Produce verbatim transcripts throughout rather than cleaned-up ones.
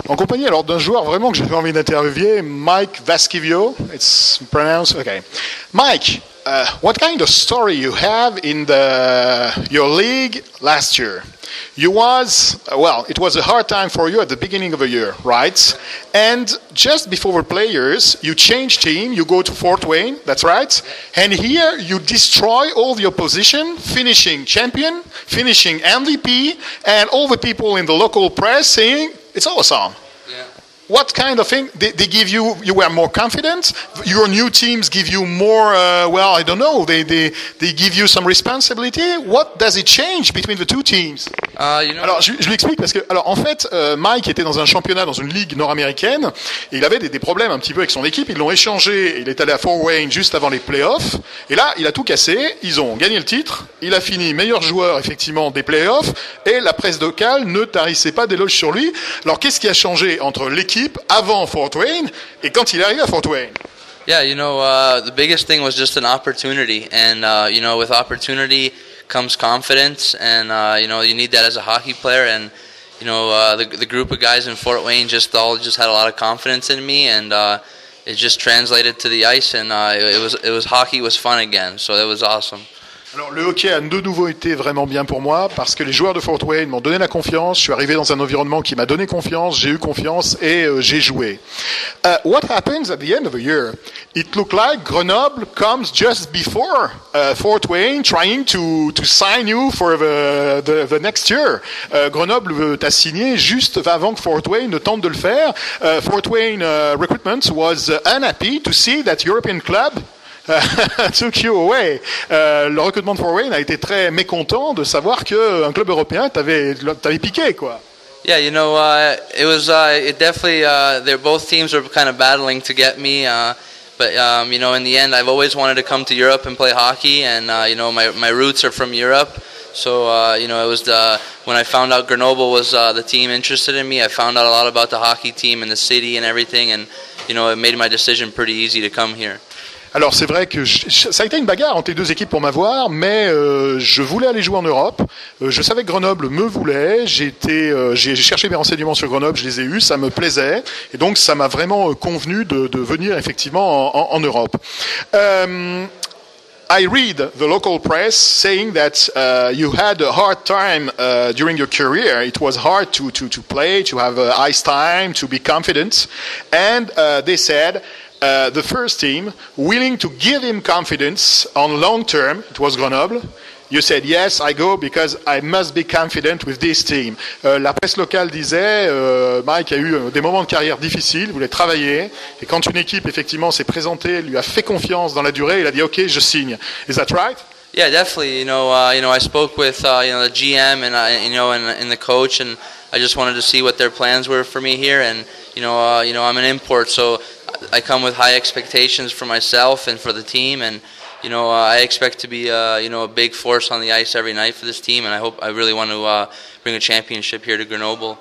en compagnie alors d'un joueur vraiment que j'avais envie d'interviewer, Mike Vasquivio. It's pronounced okay. Mike, uh, what kind of story you have in the your league last year? You was, well, it was a hard time for you at the beginning of the year, right? And just before the players, you change team, you go to Fort Wayne, that's right? And here you destroy all the opposition, finishing champion, finishing M V P, and all the people in the local press saying, it's awesome. Yeah. What kind of thing? They, they give you, you were more confident? Your new teams give you more, uh, well, I don't know, they, they, they give you some responsibility? What does it change between the two teams? Uh, you know, Alors, je, je l'explique parce que, alors, en fait, euh, Mike était dans un championnat, dans une ligue nord-américaine, et il avait des, des problèmes un petit peu avec son équipe. Ils l'ont échangé, il est allé à Fort Wayne juste avant les playoffs, et là, il a tout cassé. Ils ont gagné le titre. Il a fini meilleur joueur, effectivement, des playoffs, et la presse locale ne tarissait pas d'éloges sur lui. Alors, qu'est-ce qui a changé entre l'équipe avant Fort Wayne et quand il est arrivé à Fort Wayne? Yeah, you know, uh, the biggest thing was just an opportunity, and uh, you know, with opportunity comes confidence, and uh, you know, you need that as a hockey player. And you know, uh, the the group of guys in Fort Wayne just all just had a lot of confidence in me, and uh, it just translated to the ice, and uh, it, it was it was hockey was fun again, so it was awesome. Alors le hockey a de nouveau été vraiment bien pour moi parce que les joueurs de Fort Wayne m'ont donné la confiance. Je suis arrivé dans un environnement qui m'a donné confiance, j'ai eu confiance et euh, j'ai joué. Uh, what happens at the end of the year? It looked like Grenoble comes just before uh, Fort Wayne trying to to sign you for the the, the next year. Uh, Grenoble t'a signé juste avant que Fort Wayne ne tente de le faire. Uh, Fort Wayne uh, recruitment was uh, unhappy to see that European club took you away. Euh, le recrutement de Fort Wayne a été très mécontent de savoir qu'un club européen t'avait, t'avait piqué, quoi. Yeah, you know, uh, it was uh, it definitely. Uh, they're both teams were kind of battling to get me, uh, but um, you know, in the end, I've always wanted to come to Europe and play hockey, and uh, you know, my my roots are from Europe. So uh, you know, it was the, when I found out Grenoble was uh, the team interested in me. I found out a lot about the hockey team and the city and everything, and you know, it made my decision pretty easy to come here. Alors c'est vrai que je, ça a été une bagarre entre les deux équipes pour m'avoir, mais euh, je voulais aller jouer en Europe. Euh, je savais que Grenoble me voulait. J'ai été, euh, j'ai cherché mes renseignements sur Grenoble, je les ai eus, ça me plaisait, et donc ça m'a vraiment convenu de, de venir effectivement en, en, en Europe. Um, I read the local press saying that uh, you had a hard time uh, during your career. It was hard to to to play, to have uh, ice time, to be confident, and uh, they said. Uh, the first team willing to give him confidence on long term, it was Grenoble. You said, yes, I go because I must be confident with this team. Euh, la presse locale disait, euh, Mike a eu des moments de carrière difficiles, voulait travailler, et quand une équipe effectivement s'est présentée, lui a fait confiance dans la durée, il a dit, ok, je signe. Is that right? Yeah, definitely. You know, uh, you know, I spoke with uh, you know the G M and uh, you know and, and the coach, and I just wanted to see what their plans were for me here. And you know, uh, you know, I'm an import, so I come with high expectations for myself and for the team, and you know, uh, I expect to be uh, you know a big force on the ice every night for this team, and I hope I really want to uh, bring a championship here to Grenoble.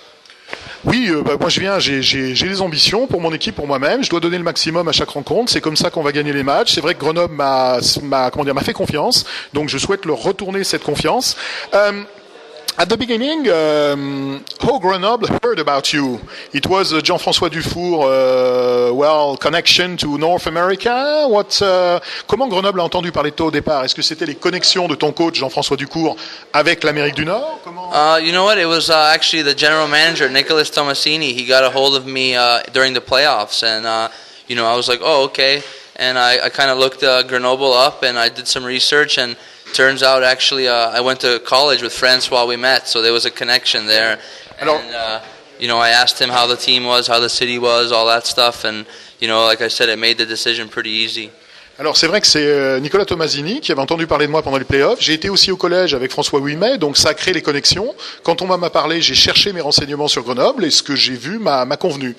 Oui, euh, bah, moi je viens, j'ai, j'ai, j'ai des ambitions pour mon équipe, pour moi-même. Je dois donner le maximum à chaque rencontre. C'est comme ça qu'on va gagner les matchs. C'est vrai que Grenoble m'a, m'a, comment dire, m'a fait confiance, donc je souhaite leur retourner cette confiance. Um, At the beginning, um, how Grenoble heard about you? It was uh, Jean-François Dufour, uh, well, connection to North America. What? Uh, comment Grenoble a entendu parler de toi au départ? Est-ce que c'était les connexions de ton coach Jean-François Dufour avec l'Amérique du Nord? Comment? Uh, you know what? It was uh, actually the general manager, Nicholas Tomasini. He got a hold of me uh, during the playoffs, and uh, you know, I was like, oh, okay. And I, I kind of looked uh, Grenoble up, and I did some research, and turns out, actually, uh, I went to college with friends while we met, so there was a connection there. And, uh, you know, I asked him how the team was, how the city was, all that stuff, and, you know, like I said, it made the decision pretty easy. Alors c'est vrai que c'est Nicolas Tomasini qui avait entendu parler de moi pendant les playoffs. J'ai été aussi au collège avec François Ouimet, donc ça a créé les connexions. Quand on m'a parlé, j'ai cherché mes renseignements sur Grenoble et ce que j'ai vu m'a, m'a convenu.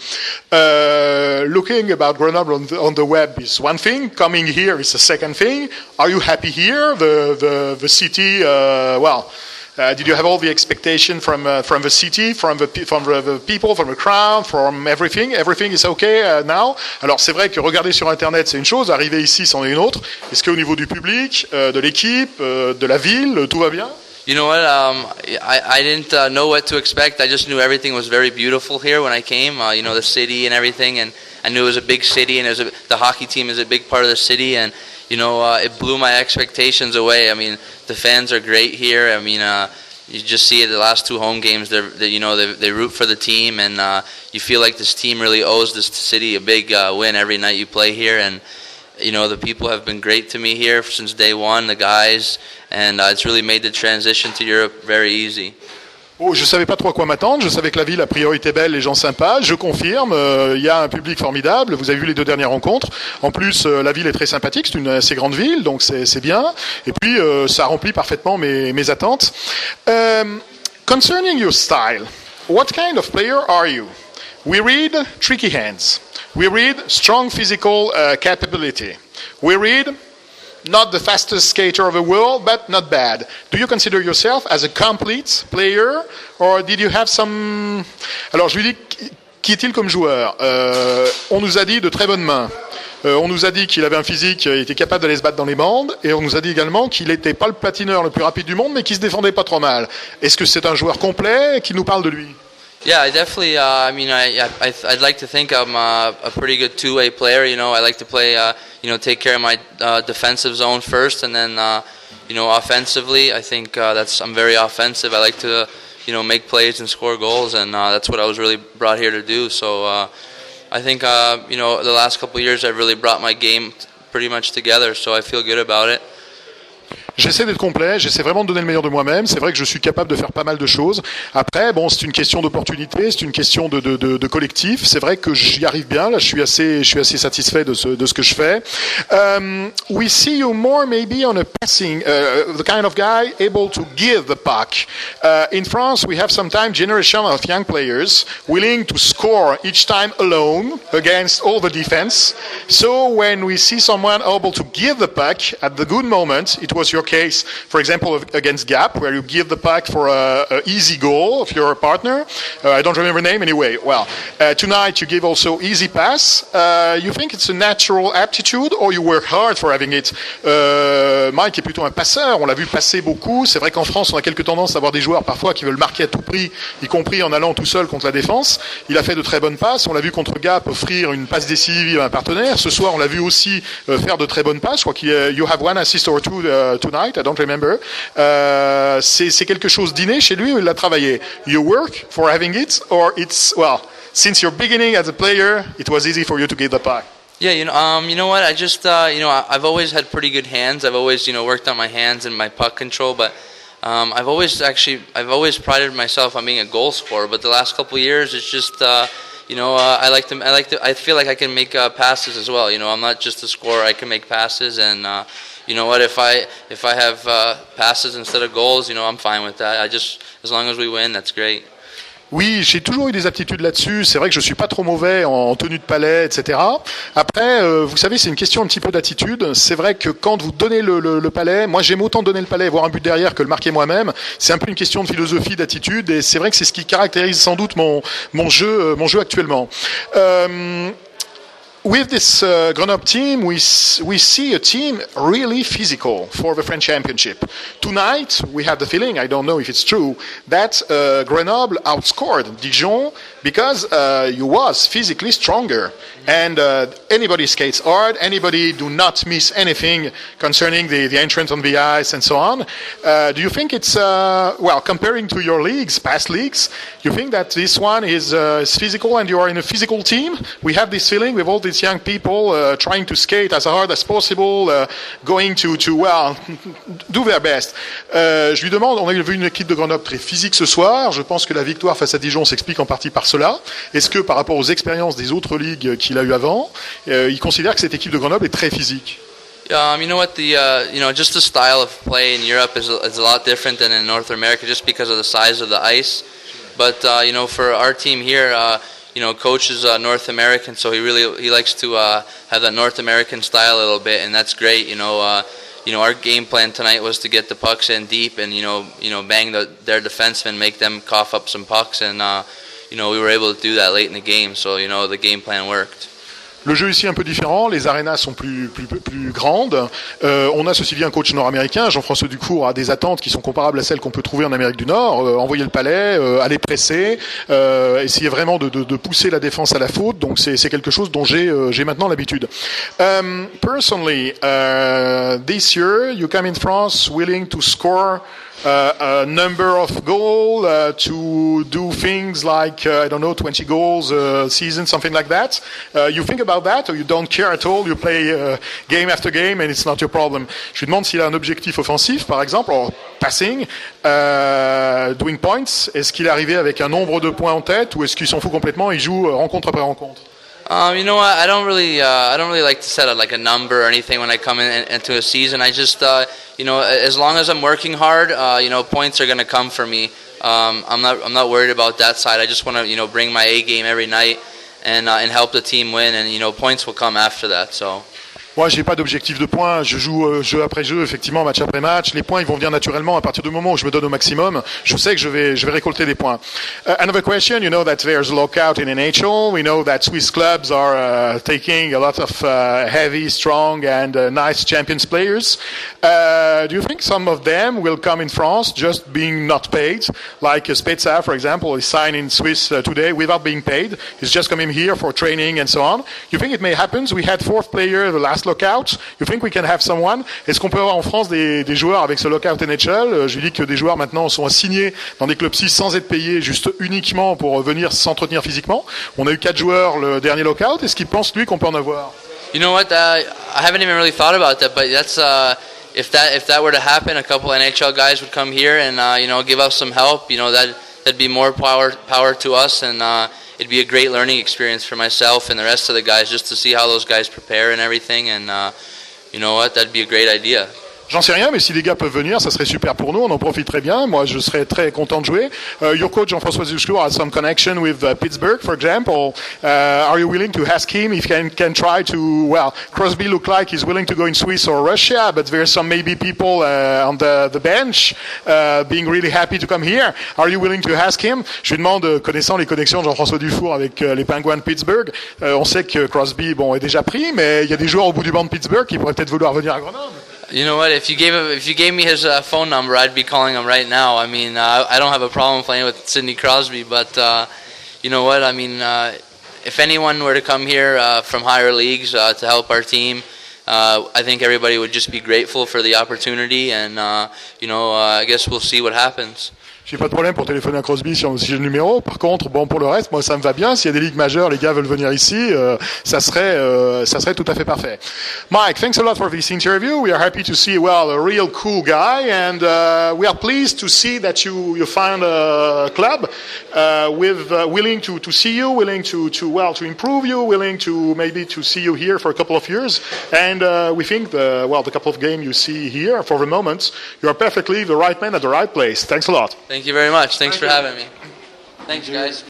Uh, looking about Grenoble on the, on the web is one thing. Coming here is a second thing. Are you happy here? The the the city, uh, well. Uh, did you have all the expectation from uh, from the city, from the from the people, from the crowd, from everything? Everything is okay uh, now. Alors c'est vrai que regarder sur Internet c'est une chose, arriver ici c'en est une autre. Est-ce qu'au niveau du public, euh, de l'équipe, euh, de la ville, tout va bien? You know what? Um, I, I didn't uh, know what to expect. I just knew everything was very beautiful here when I came. Uh, you know, the city and everything, and I knew it was a big city, and it was a, the hockey team is a big part of the city, and you know, uh, it blew my expectations away. I mean, the fans are great here. I mean, uh, you just see it the last two home games. They're, they, you know, they, they root for the team, and uh, you feel like this team really owes this city a big uh, win every night you play here, and. You know, the people have been great to me here since day one, the guys, and uh, it's really made the transition to Europe very easy. Oh, je savais pas trop à quoi m'attendre, je savais que la ville a priori était belle, les gens sympas, je confirme, euh, il y a un public formidable, vous avez vu les deux dernières rencontres, en plus euh, la ville est très sympathique, c'est une assez grande ville, donc c'est, c'est bien, et puis euh, ça remplit parfaitement mes, mes attentes. Um, concerning your style, what kind of player are you? We read tricky hands. We read strong physical uh, capability. We read not the fastest skater of the world, but not bad. Do you consider yourself as a complete player, or did you have some... Alors, je lui dis, qui est-il comme joueur? euh, On nous a dit de très bonnes mains. Euh, on nous a dit qu'il avait un physique, il était capable d'aller se battre dans les bandes, et on nous a dit également qu'il n'était pas le patineur le plus rapide du monde, mais qu'il se défendait pas trop mal. Est-ce que c'est un joueur complet? Qu'il nous parle de lui? Yeah, I definitely. Uh, I mean, I, I I'd like to think I'm a, a pretty good two-way player. You know, I like to play. Uh, you know, take care of my uh, defensive zone first, and then uh, you know, offensively, I think uh, that's I'm very offensive. I like to, you know, make plays and score goals, and uh, that's what I was really brought here to do. So uh, I think uh, you know, the last couple of years I've really brought my game pretty much together. So I feel good about it. J'essaie d'être complet, j'essaie vraiment de donner le meilleur de moi-même. C'est vrai que je suis capable de faire pas mal de choses. Après, bon, c'est une question d'opportunité, c'est une question de, de, de, de collectif. C'est vrai que j'y arrive bien. Là, je suis assez, je suis assez satisfait de ce, de ce que je fais. Um, we see you more maybe on a passing, uh, the kind of guy able to give the puck. Uh, in France, we have sometimes generation of young players willing to score each time alone against all the defense. So when we see someone able to give the puck at the good moment, it was your case, for example, against Gap, where you give the puck for a, a easy goal of your partner. Uh, I don't remember the name anyway. Well, uh, tonight you give also easy pass. Uh, you think it's a natural aptitude, or you work hard for having it? Uh, Mike est plutôt un passeur. On l'a vu passer beaucoup. C'est vrai qu'en France, on a quelques tendances à avoir des joueurs parfois qui veulent marquer à tout prix, y compris en allant tout seul contre la défense. Il a fait de très bonnes passes. On l'a vu contre Gap offrir une passe décisive à un partenaire. Ce soir, on l'a vu aussi uh, faire de très bonnes passes. Je crois qu'il uh, you have one assist or two uh, tonight. I don't remember. Uh, c'est, c'est quelque chose d'inné chez lui ou il l'a travaillé? You work for having it, or it's, well, since you're beginning as a player, it was easy for you to get the puck? Yeah, you know, um, you know what? I just, uh, you know, I've always had pretty good hands. I've always, you know, worked on my hands and my puck control, but um, I've always actually, I've always prided myself on being a goal scorer. But the last couple of years, it's just, uh, you know, uh, I like to, I like to, I feel like I can make uh, passes as well. You know, I'm not just a scorer; I can make passes, and uh, you know what? If I if I have uh, passes instead of goals, you know, I'm fine with that. I just, as long as we win, that's great. Oui, j'ai toujours eu des aptitudes là-dessus. C'est vrai que je suis pas trop mauvais en tenue de palais, et cetera. Après, euh, vous savez, c'est une question un petit peu d'attitude. C'est vrai que quand vous donnez le, le, le palais, moi j'aime autant donner le palais et voir un but derrière que le marquer moi-même. C'est un peu une question de philosophie, d'attitude, et c'est vrai que c'est ce qui caractérise sans doute mon mon jeu, mon jeu actuellement. Euh, With this uh, Grenoble team, we we see a team really physical for the French Championship. Tonight, we have the feeling, I don't know if it's true, that uh, Grenoble outscored Dijon because uh, you was physically stronger. And uh, anybody skates hard, anybody do not miss anything concerning the, the entrance on the ice and so on. Uh, do you think it's, uh, well, comparing to your leagues, past leagues, you think that this one is, uh, is physical and you are in a physical team? We have this feeling with all these young people uh, trying to skate as hard as possible, uh, going to, to, well, do their best. Euh, je lui demande, on a vu une équipe de Grenoble très physique ce soir. Je pense que la victoire face à Dijon s'explique en partie par cela. Est-ce que par rapport aux expériences des autres ligues qu'il a eu avant, euh, il considère que cette équipe de Grenoble est très physique? Um, you know what? The uh, you know just the style of play in Europe is a, is a lot different than in North America, just because of the size of the ice. But uh, you know, for our team here, uh, you know, coach is uh, North American, so he really he likes to uh, have that North American style a little bit, and that's great. You know, uh, you know, our game plan tonight was to get the pucks in deep and you know, you know, bang the, their defensemen, make them cough up some pucks, and uh, you know, we were able to do that late in the game. So you know, the game plan worked. Le jeu ici est un peu différent, les arénas sont plus plus plus grandes. Euh, on a ceci dit un coach nord-américain, Jean-François Ducour, a des attentes qui sont comparables à celles qu'on peut trouver en Amérique du Nord. Euh, envoyer le palais, euh, aller presser, euh, essayer vraiment de, de, de pousser la défense à la faute. Donc c'est c'est quelque chose dont j'ai euh, j'ai maintenant l'habitude. Um, personally, uh, this year you come in France willing to score Uh, a number of goals, uh, to do things like, uh, I don't know, twenty goals a season, something like that. Uh, you think about that or you don't care at all? You play uh, game after game and it's not your problem. Je lui demande s'il a un objectif offensif, par exemple, or passing, uh, doing points. Est-ce qu'il est arrivé avec un nombre de points en tête ou est-ce qu'il s'en fout complètement? Il joue rencontre après rencontre. Um, you know what? I don't really, uh, I don't really like to set a, like a number or anything when I come in, into a season. I just, uh, you know, as long as I'm working hard, uh, you know, points are going to come for me. Um, I'm not, I'm not worried about that side. I just want to, you know, bring my A game every night and uh, and help the team win, and you know, points will come after that. So. Moi, j'ai pas d'objectif de points. Je joue euh, jeu après jeu, effectivement, match après match. Les points, ils vont venir naturellement à partir du moment où je me donne au maximum. Je sais que je vais, je vais récolter des points. Uh, another question. You know that there's a lockout in N H L. We know that Swiss clubs are uh, taking a lot of uh, heavy, strong, and uh, nice champions players. Uh, do you think some of them will come in France just being not paid, like uh, Spezza, for example, is signed in Swiss uh, today without being paid? He's just coming here for training and so on. You think it may happen? We had fourth player the last lockout. You think we can have someone? Est-ce qu'on peut avoir en France des, des joueurs avec ce lockout N H L? Je lui dis que des joueurs maintenant sont assignés dans des clubs six sans être payés, juste uniquement pour venir s'entretenir physiquement. On a eu quatre joueurs le dernier lockout. Est-ce qu'il pense lui qu'on peut en avoir? You know what? Uh, I haven't even really thought about that, but that's uh, if that if that were to happen, a couple N H L guys would come here and uh, you know, give us some help. You know, that that'd be more power power to us, and uh, it'd be a great learning experience for myself and the rest of the guys just to see how those guys prepare and everything. And uh, you know what? That'd be a great idea. J'en sais rien, mais si les gars peuvent venir, ça serait super pour nous. On en profiterait bien. Moi, je serais très content de jouer. Uh, your coach, Jean-François Ducour, has some connection with uh, Pittsburgh, for example. Uh, are you willing to ask him if he can, can try to, well, Crosby look like he's willing to go in Swiss or Russia, but there's some maybe people uh, on the, the bench uh, being really happy to come here. Are you willing to ask him? Je lui demande, connaissant les connexions de Jean-François Dufour avec uh, les Penguins de Pittsburgh, uh, on sait que Crosby, bon, est déjà pris, mais il y a des joueurs au bout du banc de Pittsburgh qui pourraient peut-être vouloir venir à Grenoble. You know what? If you gave if you gave me his uh, phone number, I'd be calling him right now. I mean, uh, I don't have a problem playing with Sidney Crosby, but uh, you know what? I mean, uh, if anyone were to come here uh, from higher leagues uh, to help our team, uh, I think everybody would just be grateful for the opportunity, and uh, you know, uh, I guess we'll see what happens. J'ai pas de problème pour téléphoner à Crosby si j'ai le numéro. Par contre, bon, pour le reste, moi, ça me va bien. S'il y a des ligues majeures, les gars veulent venir ici, euh, ça serait, euh, ça serait tout à fait parfait. Mike, thanks a lot for this interview. We are happy to see, well, a real cool guy, and uh, we are pleased to see that you you found a club uh, with uh, willing to to see you, willing to to well to improve you, willing to maybe to see you here for a couple of years, and uh, we think the well the couple of games you see here for the moment, you are perfectly the right man at the right place. Thanks a lot. Thank you very much. Thanks Thank for you. having me. Thanks, guys.